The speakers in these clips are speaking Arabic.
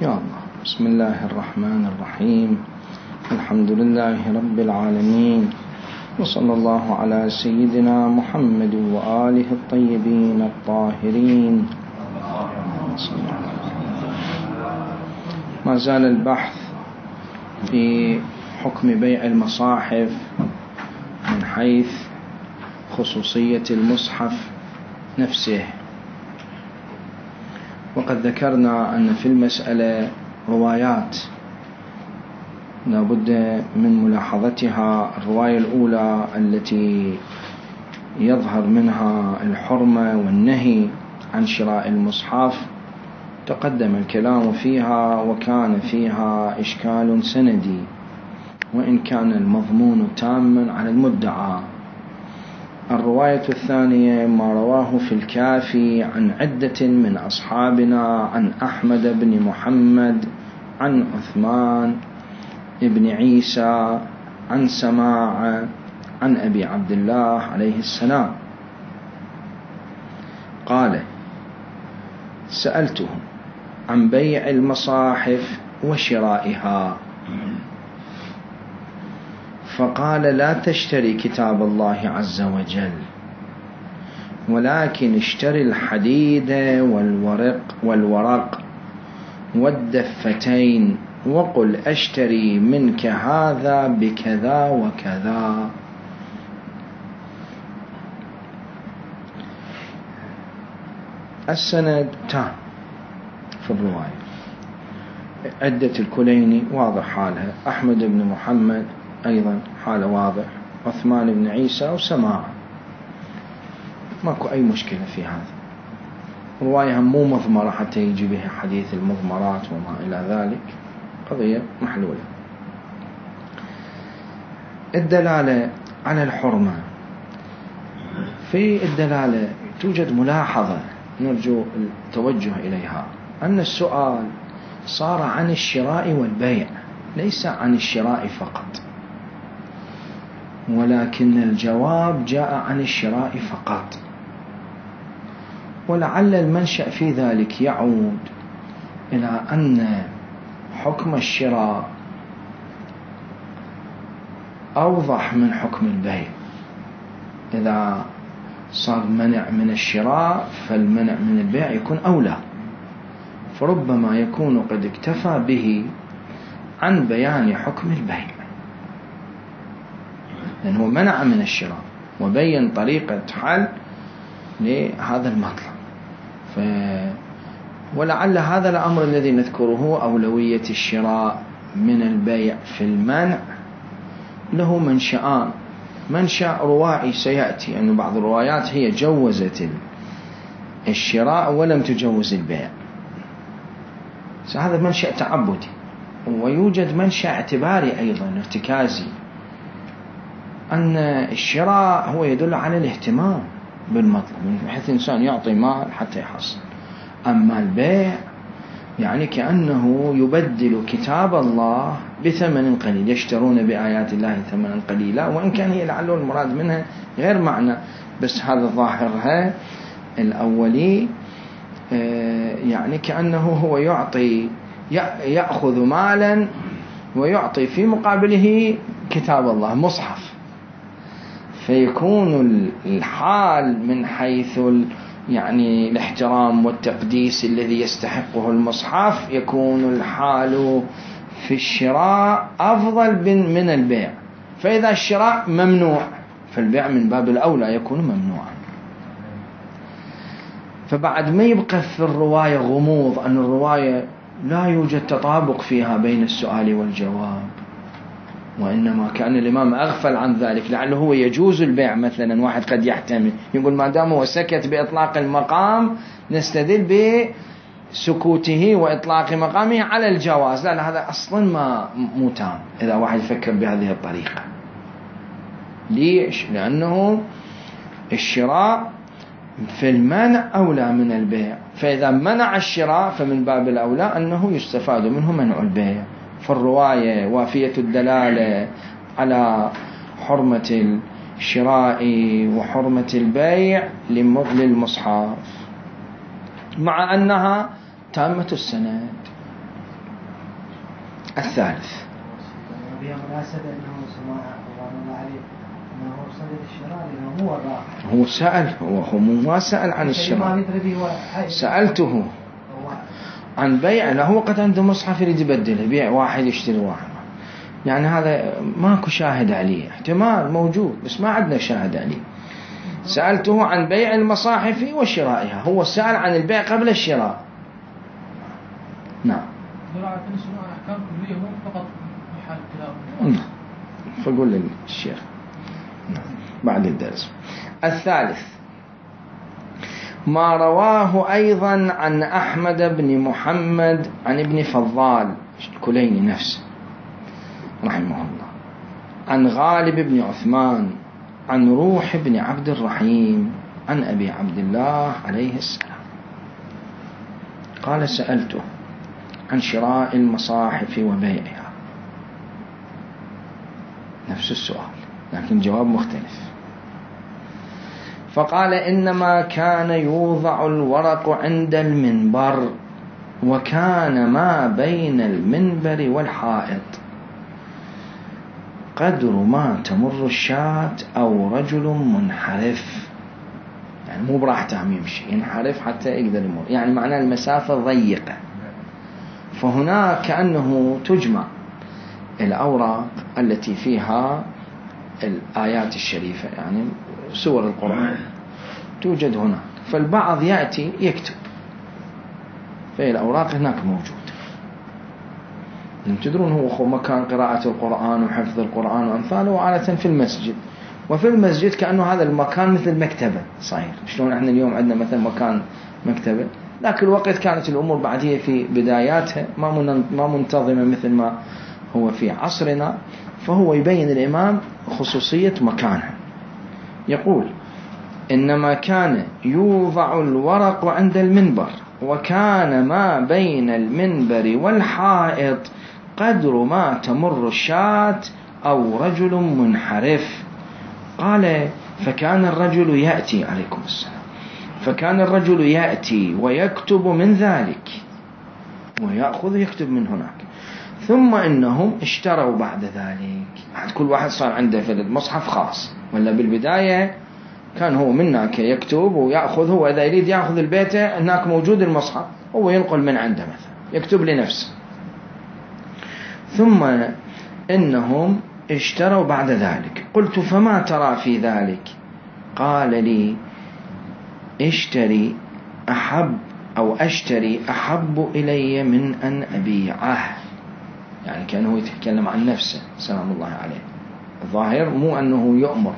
يا الله. بسم الله الرحمن الرحيم. الحمد لله رب العالمين، وصلى الله على سيدنا محمد وآله الطيبين الطاهرين. ما زال البحث في حكم بيع المصاحف من حيث خصوصية المصحف نفسه، وقد ذكرنا أن في المسألة روايات لا بد من ملاحظتها. الرواية الأولى التي يظهر منها الحرمة والنهي عن شراء المصحف تقدم الكلام فيها، وكان فيها إشكال سندي، وإن كان المضمون تاما على المدعى. الرواية الثانية ما رواه في الكافي عن عدة من أصحابنا عن أحمد بن محمد عن عثمان ابن عيسى عن سماع عن أبي عبد الله عليه السلام قال: سألته عن بيع المصاحف وشرائها، فقال: لا تشتري كتاب الله عز وجل، ولكن اشتري الحديد والورق والدفتين، وقل أشتري منك هذا بكذا وكذا. السند تام في الرواية. عدة الكليني واضح حالها، أحمد بن محمد أيضا حاله واضح، عثمان بن عيسى وسماع، ماكو أي مشكلة في هذا. رواية مو مضمرة حتى يجي بها حديث المضمرات وما إلى ذلك، قضية محلولة. الدلالة على الحرمة. في الدلالة توجد ملاحظة نرجو التوجه إليها، أن السؤال صار عن الشراء والبيع، ليس عن الشراء فقط، ولكن الجواب جاء عن الشراء فقط. ولعل المنشأ في ذلك يعود إلى أن حكم الشراء أوضح من حكم البيع. إذا صار منع من الشراء فالمنع من البيع يكون أولى، فربما يكون قد اكتفى به عن بيان حكم البيع، لأنه منع من الشراء وبين طريقة حل لهذا المطلب. ولعل هذا الأمر الذي نذكره أولوية الشراء من البيع في المنع له منشآن. منشأ روائي سيأتي، أن بعض الروايات هي جوزت الشراء ولم تجوز البيع، هذا منشأ تعبدي. ويوجد منشأ اعتباري أيضا ارتكازي، أن الشراء هو يدل على الاهتمام بالمطلب، بحيث الإنسان يعطي مال حتى يحصل. أما البيع يعني كأنه يبدل كتاب الله بثمن قليل، يشترون بآيات الله ثمنا قليلا، وإن كان هي لعله المراد منها غير معنى، بس هذا ظاهرها الأولي. يعني كأنه هو يأخذ مالا ويعطي في مقابله كتاب الله مصحف، فيكون الحال من حيث يعني الاحترام والتقديس الذي يستحقه المصحف، يكون الحال في الشراء أفضل من البيع. فإذا الشراء ممنوع فالبيع من باب الأولى يكون ممنوعا. فبعد ما يبقى في الرواية غموض، أن الرواية لا يوجد تطابق فيها بين السؤال والجواب، وإنما كان الإمام أغفل عن ذلك. لعله هو يجوز البيع مثلا، واحد قد يحتمل يقول ما دام هو سكت بإطلاق المقام نستدل بسكوته وإطلاق مقامه على الجواز. لا هذا أصلا ما تام إذا واحد يفكر بهذه الطريقة. ليش؟ لأنه الشراء في المنع أولى من البيع، فإذا منع الشراء فمن باب الأولى أنه يستفاد منه منع البيع. فالرواية وافية الدلالة على حرمة الشراء وحرمة البيع للمصحف، مع أنها تامة السند. الثالث بها مناسبة أنه سماع رضوان الله عليه أنه صدر الشراء لأنه هو الراقع. هو سأل، هو ما سأل عن الشراء، سألته عن بيع. له هو قد عنده مصحف يريد يبدله، بيع واحد يشتري واحد، يعني هذا ماكو شاهد عليه، احتمال موجود بس ما عندنا شاهد عليه. سألته عن بيع المصاحف وشرائها، هو سأل عن البيع قبل الشراء. نعم. فقول للشيخ بعد الدرس. الثالث ما رواه أيضا عن أحمد بن محمد عن ابن فضال الكليني نفسه رحمه الله، عن غالب بن عثمان، عن روح بن عبد الرحيم، عن أبي عبد الله عليه السلام قال سألته عن شراء المصاحف وبيعها، نفس السؤال لكن جواب مختلف. فقال إنما كان يوضع الورق عند المنبر، وكان ما بين المنبر والحائط قدر ما تمر الشاة أو رجل منحرف، يعني مو براحته يمشي، ينحرف حتى يقدر يمر، يعني معناه المسافة ضيقة. فهناك كأنه تجمع الأوراق التي فيها الآيات الشريفة، يعني سور القرآن توجد هناك، فالبعض يأتي يكتب في الأوراق هناك موجود. تدرون هو مكان قراءة القرآن وحفظ القرآن وأمثاله عادة في المسجد، وفي المسجد كأنه هذا المكان مثل مكتبة صحيح، شلون احنا اليوم عندنا مثلا مكان مكتبة، لكن الوقت كانت الأمور بعد هي في بداياتها ما منتظمة مثل ما هو في عصرنا، فهو يبين الإمام خصوصية مكانها. يقول إنما كان يوضع الورق عند المنبر، وكان ما بين المنبر والحائط قدر ما تمر الشاة أو رجل منحرف. قال فكان الرجل يأتي عليكم السلام، فكان الرجل يأتي ويكتب من ذلك ويأخذ يكتب من هناك، ثم إنهم اشتروا بعد ذلك، كل واحد صار عنده في المصحف خاص، ولا بالبداية كان هو منك يكتب ويأخذ، هو إذا يريد يأخذ البيت هناك موجود المصحف هو ينقل من عنده مثلا يكتب لنفسه، ثم إنهم اشتروا بعد ذلك. قلت فما ترى في ذلك؟ قال لي أشتري أحب إلي من أن أبيعه، يعني كان هو يتكلم عن نفسه سلام الله عليه، الظاهر مو أنه يؤمر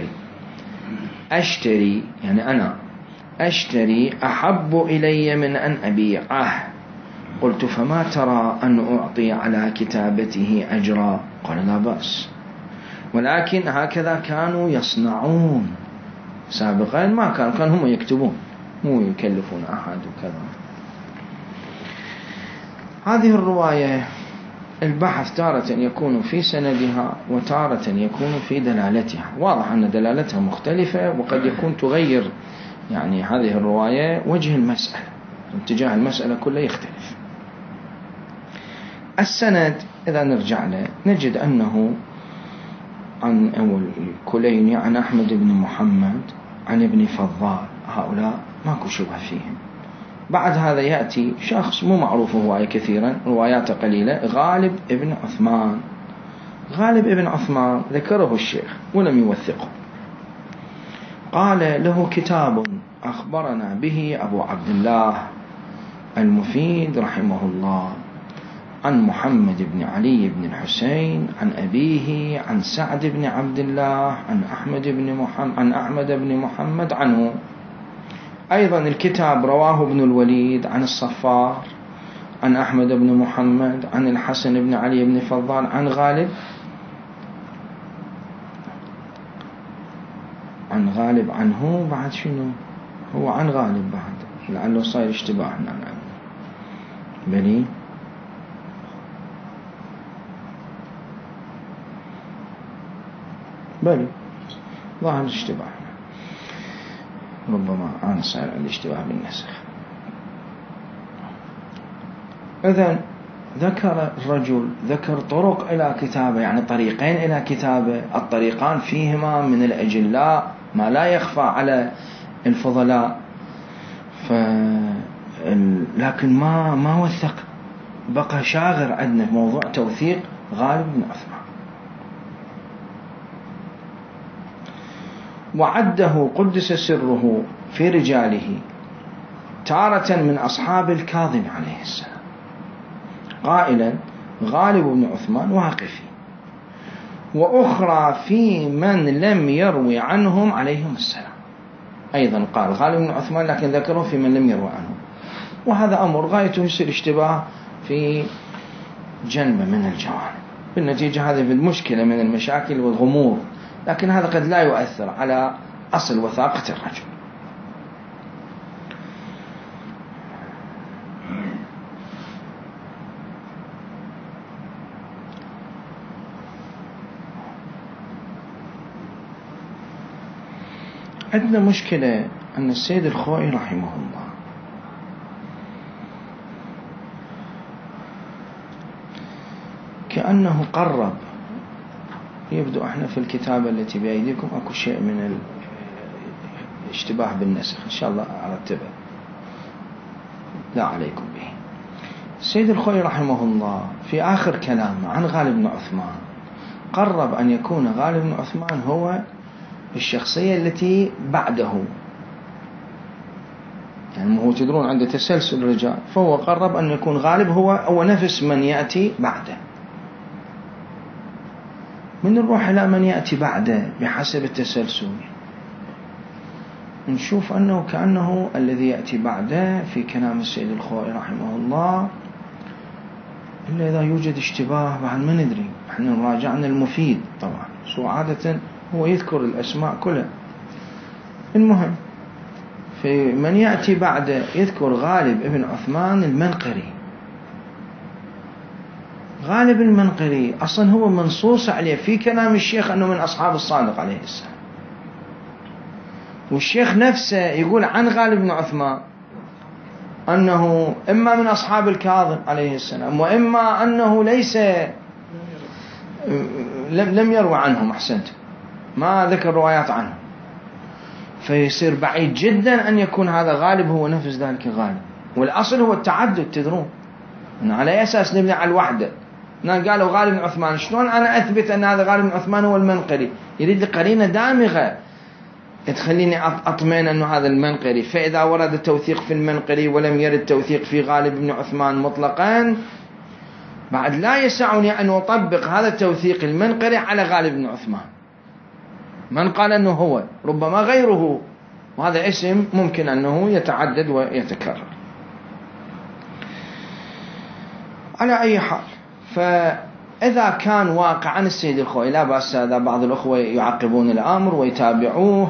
أشتري يعني أنا أشتري أحب إلي من أن أبيعه. قلت فما ترى أن أعطي على كتابته أجرا؟ قال لا بأس، ولكن هكذا كانوا يصنعون سابقا، ما كان هم يكتبون مو يكلفون أحد وكذا. هذه الرواية البحث تارة يكون في سندها وتارة يكون في دلالتها، واضح أن دلالتها مختلفة وقد يكون تغير يعني هذه الرواية وجه المسألة، اتجاه المسألة كله يختلف. السند إذا نرجع له نجد أنه عن الكليني عن أحمد بن محمد عن ابن فضال، هؤلاء ماكو شبه فيهم. بعد هذا يأتي شخص مو معروف هواية كثيرا، رواياته قليلة، غالب ابن عثمان. غالب ابن عثمان ذكره الشيخ ولم يوثقه، قال له كتاب أخبرنا به أبو عبد الله المفيد رحمه الله عن محمد بن علي بن الحسين عن أبيه عن سعد بن عبد الله عن أحمد بن محمد عنه. أيضا الكتاب رواه ابن الوليد عن الصفار عن أحمد بن محمد عن الحسن بن علي بن فضال عن غالب عنه. بعد شنو هو عن غالب بعد، لعله صاير اشتباه هنا بلي ظاهر اشتباه، ربما أنا صاير عندي اشتباه بالنسخ. إذن ذكر الرجل ذكر طرق إلى كتابه، يعني طريقين إلى كتابه، الطريقان فيهما من الأجلاء ما لا يخفى على الفضلاء، لكن ما وثق، بقى شاغر عندنا موضوع توثيق غالب بن عثمان. وعده قدس سره في رجاله تارة من أصحاب الكاظم عليه السلام قائلا غالب بن عثمان واقفي، وأخرى في من لم يروي عنهم عليهم السلام. أيضا قال غالب بن عثمان لكن ذكره في من لم يروي عنهم، وهذا أمر غايته يصير اشتباه في جنبة من الجوانب، بالنتيجة هذه المشكلة من المشاكل والغموض، لكن هذا قد لا يؤثر على أصل وثاقة الرجل. عندنا مشكلة أن السيد الخوئي رحمه الله كأنه قرب، يبدو احنا في الكتابة التي بأيديكم اكو شيء من الاشتباه بالنسخ، ان شاء الله ارتبه لا عليكم به. السيد الخوئي رحمه الله في آخر كلامه عن غالب بن عثمان قرب أن يكون غالب بن عثمان هو الشخصية التي بعده، يعني هو تدرون عنده تسلسل رجال، فهو قرب أن يكون غالب هو نفس من يأتي بعده. من نروح إلى من يأتي بعده بحسب التسلسل نشوف أنه كأنه الذي يأتي بعده في كلام السيد الخوئي رحمه الله، إلا إذا يوجد اشتباه بعد ما ندري، احنا نراجعنا المفيد طبعا، سو عادة هو يذكر الأسماء كلها. المهم في من يأتي بعده يذكر غالب ابن عثمان المنقري. غالب المنقري أصلا هو منصوص عليه في كلام الشيخ أنه من أصحاب الصادق عليه السلام، والشيخ نفسه يقول عن غالب بن عثمان أنه إما من أصحاب الكاظم عليه السلام، وإما أنه ليس لم يروى عنهم، أحسنت ما ذكر روايات عنه، فيصير بعيد جدا أن يكون هذا غالب هو نفس ذلك غالب. والأصل هو التعدد، تدرون على أساس نبني على الوحدة. قالوا غالب بن عثمان، شلون أنا أثبت أن هذا غالب بن عثمان هو المنقري؟ يريد لي قرينة دامغة تخليني أطمئن أنه هذا المنقري. فإذا ورد التوثيق في المنقري ولم يرد التوثيق في غالب بن عثمان مطلقا، بعد لا يسعني أن أطبق هذا التوثيق المنقري على غالب بن عثمان. من قال أنه هو ربما غيره، وهذا اسم ممكن أنه يتعدد ويتكرر. على أي حال، فإذا كان واقعا السيد الخوئي لا بأس، هذا بعض الأخوة يعقبون الأمر ويتابعوه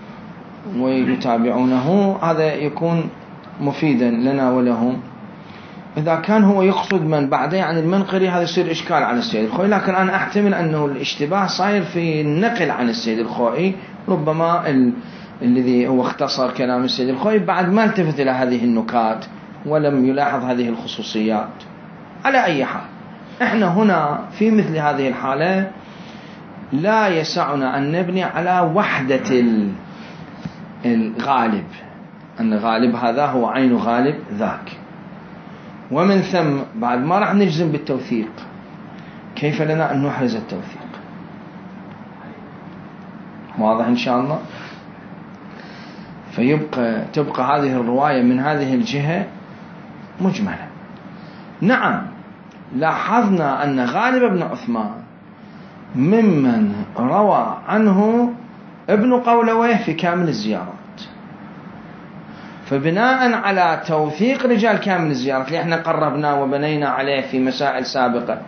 ويتابعونه، هذا يكون مفيدا لنا ولهم. إذا كان هو يقصد من بعده عن المنقري، هذا يصير إشكال على السيد الخوئي، لكن أنا أحتمل أنه الاشتباه صاير في النقل عن السيد الخوئي، ربما الذي هو اختصر كلام السيد الخوئي بعد ما التفت إلى هذه النكات ولم يلاحظ هذه الخصوصيات. على أي حال، احنا هنا في مثل هذه الحالة لا يسعنا أن نبني على وحدة الغالب، أن غالب هذا هو عين غالب ذاك، ومن ثم بعد ما راح نجزم بالتوثيق، كيف لنا أن نحرز التوثيق؟ واضح إن شاء الله؟ تبقى هذه الرواية من هذه الجهة مجملة. نعم، لاحظنا أن غالب بن عثمان ممن روى عنه ابن قولويه في كامل الزيارات، فبناء على توثيق رجال كامل الزيارات اللي احنا قربنا وبنينا عليه في مسائل سابقة،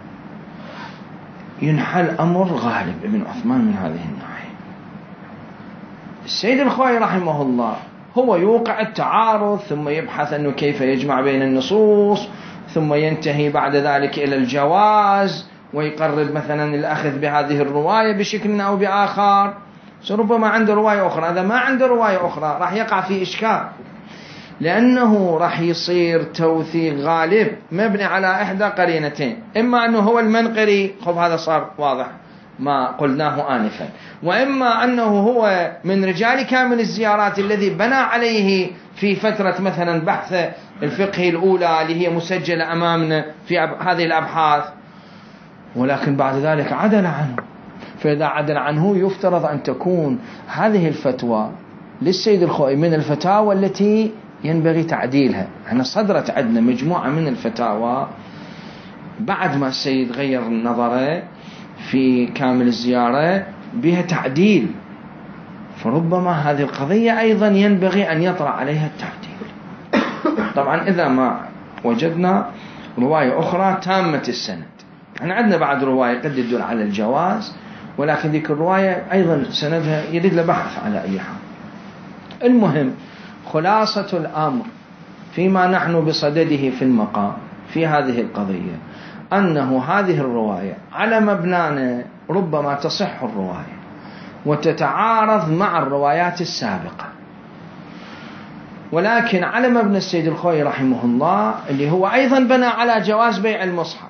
ينحل أمر غالب بن عثمان من هذه الناحية. السيد الخوئي رحمه الله هو يوقع التعارض، ثم يبحث أنه كيف يجمع بين النصوص، ثم ينتهي بعد ذلك إلى الجواز، ويقرب مثلا الأخذ بهذه الرواية بشكل أو بآخر. ربما عنده رواية أخرى، هذا ما عنده رواية أخرى راح يقع في إشكال. لأنه راح يصير توثيق غالب مبني على إحدى قرينتين، إما أنه هو المنقري، خب هذا صار واضح ما قلناه آنفا، وإما أنه هو من رجال كامل الزيارات الذي بنى عليه في فترة مثلا بحث الفقه الأولى اللي هي مسجلة أمامنا في هذه الأبحاث، ولكن بعد ذلك عدل عنه. فإذا عدل عنه يفترض أن تكون هذه الفتوى للسيد الخوئي من الفتاوى التي ينبغي تعديلها. احنا صدرت عندنا مجموعة من الفتاوى بعد ما السيد غير نظره في كامل الزيارة بها تعديل، فربما هذه القضية أيضا ينبغي أن يطرأ عليها التعديل. طبعا إذا ما وجدنا رواية أخرى تامة السند، احنا عندنا بعد رواية قد تدل على الجواز، ولكن ذيك الرواية أيضا سندها يريد لبحث على أي حال. المهم خلاصة الأمر فيما نحن بصدده في المقام في هذه القضية أنه هذه الرواية على مبنانا ربما تصح الرواية وتتعارض مع الروايات السابقة، ولكن على مبنى السيد الخوئي رحمه الله اللي هو أيضا بنى على جواز بيع المصحف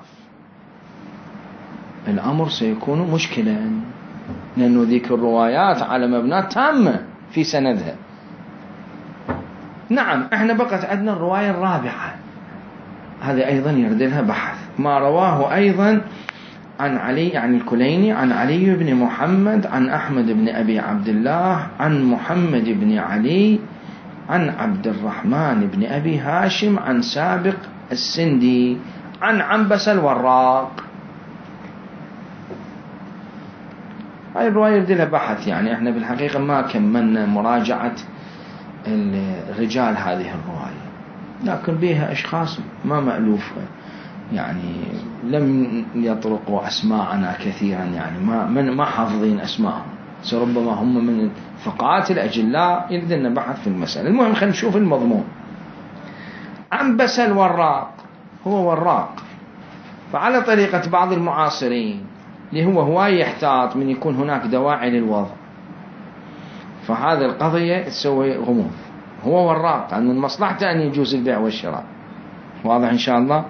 الأمر سيكون مشكلا، لأنه ذيك الروايات على مبنى تامة في سندها. نعم احنا بقت عندنا الرواية الرابعة، هذه أيضا يرد لها بحث، ما رواه أيضا عن علي عن الكليني عن علي بن محمد عن أحمد بن أبي عبد الله عن محمد بن علي عن عبد الرحمن بن أبي هاشم عن سابق السندي عن عنبس الوراق. هاي الرواية يرد لها بحث، يعني احنا بالحقيقة ما كملنا مراجعة الرجال هذه الرواية، لكن بها أشخاص ما مألوفة، يعني لم يطرقوا أسماءنا كثيرا، يعني ما حافظين أسماءهم، ربما هم من الثقات الأجلاء يردنا بحث في المسألة. المهم خلينا نشوف المضمون. عنبس الوراق هو وراق، فعلى طريقة بعض المعاصرين اللي هو هواي يحتاط من يكون هناك دواعي للوضع، فهذا القضية تسوي غموض. هو وراق أن من مصلحته أن يجوز البيع والشراء، واضح إن شاء الله.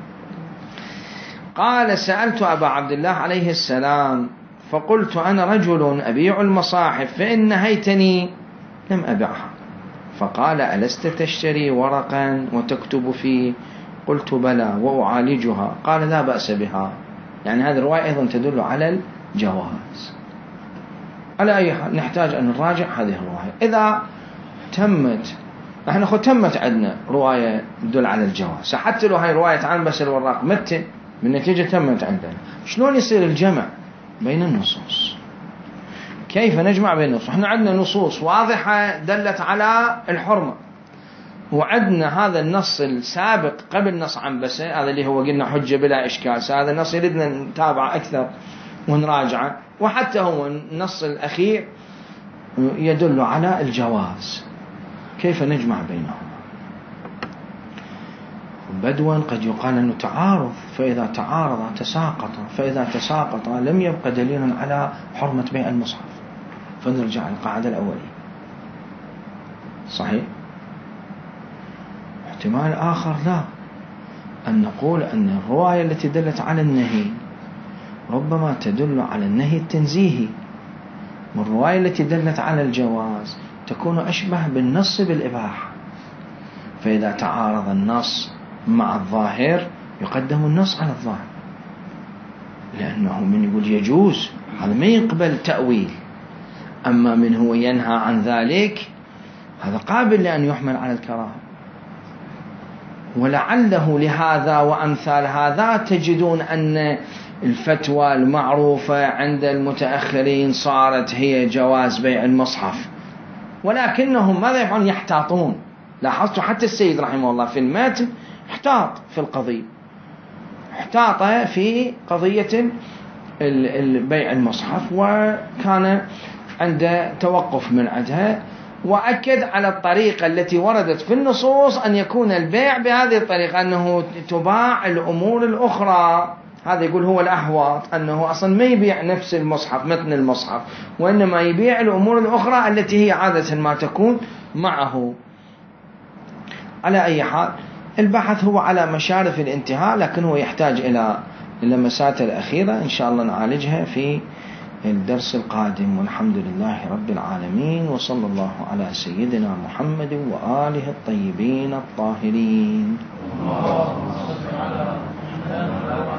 قال سألت أبا عبد الله عليه السلام فقلت أنا رجل أبيع المصاحف فإن نهيتني لم أبيعها، فقال ألست تشتري ورقا وتكتب فيه؟ قلت بلى وأعالجها. قال لا بأس بها. يعني هذه الرواية أيضا تدل على الجواز. على أي حال نحتاج أن نراجع هذه الرواية. إذا تمت نحن تمت عندنا رواية تدل على الجواز، حتى لو هاي رواية عنبس الوراق متن بالنتيجة تمت عندنا، شلون يصير الجمع بين النصوص؟ كيف نجمع بين النصوص؟ احنا عندنا نصوص واضحة دلت على الحرمة، وعندنا هذا النص السابق قبل نص عنبسة، هذا اللي هو قلنا حجة بلا إشكال، هذا النص يريدنا نتابع أكثر ونراجعه، وحتى هو النص الأخير يدل على الجواز. كيف نجمع بينهم؟ بدوا قد يقال أنه تعارض، فإذا تعارض تساقط، فإذا تساقط لم يبقى دليلا على حرمة بيع المصحف، فنرجع القاعدة الأولية. صحيح. احتمال آخر لا، أن نقول أن الرواية التي دلت على النهي ربما تدل على النهي التنزيهي، والرواية التي دلت على الجواز تكون أشبه بالنص بالإباحة، فإذا تعارض النص مع الظاهر يقدم النص على الظاهر، لأنه من يقول يجوز هذا ما يقبل تأويل، أما من هو ينهى عن ذلك هذا قابل لأن يحمل على الكراهة. ولعله لهذا وأمثال هذا تجدون أن الفتوى المعروفة عند المتأخرين صارت هي جواز بيع المصحف، ولكنهم ماذا يفعلون؟ يحتاطون. لاحظتوا حتى السيد رحمه الله في المتن احتاط في القضية، احتاط في قضية البيع المصحف، وكان عنده توقف من عندها، وأكد على الطريقة التي وردت في النصوص أن يكون البيع بهذه الطريقة، أنه تباع الأمور الأخرى. هذا يقول هو الأحوط، أنه أصلا ما يبيع نفس المصحف متن المصحف، وإنما يبيع الأمور الأخرى التي هي عادة ما تكون معه. على أي حال البحث هو على مشارف الانتهاء، لكن هو يحتاج إلى اللمسات الأخيرة إن شاء الله نعالجها في الدرس القادم. والحمد لله رب العالمين، وصلى الله على سيدنا محمد وآله الطيبين الطاهرين.